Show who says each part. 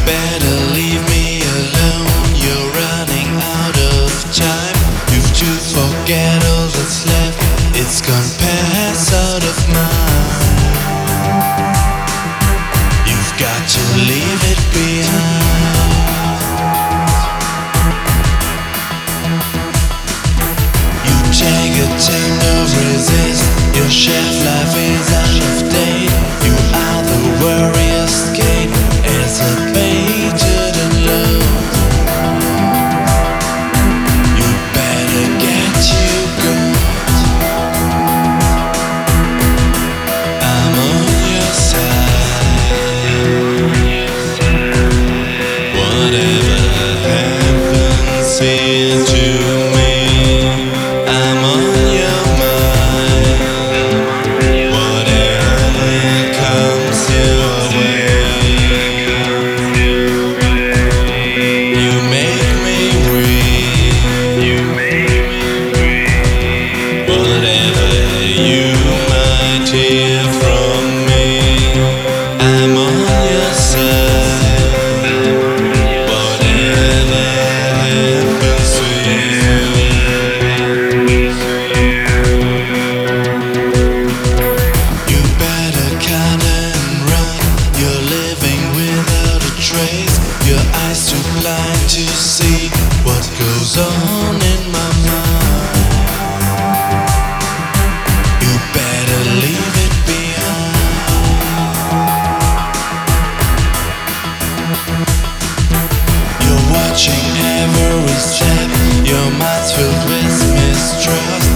Speaker 1: better leave me alone. You're running out of time. You've to forget all that's left. It's gone past out of mind. You've got to leave it behind. You take a time to resist. Your shelf life is out of date. You are the worriest gate. It's a baited and low. You better get you good. I'm on your side. Whatever happens here to me, I'm on your mind. Whatever comes your way, you make me breathe. Whatever you might hear from me, I'm on your side. Whatever happens to you, you better cut and run. You're living without a trace. Your eyes too blind to see what goes on in my mind. You better leave it behind. You're watching every step. Your mind's filled with mistrust.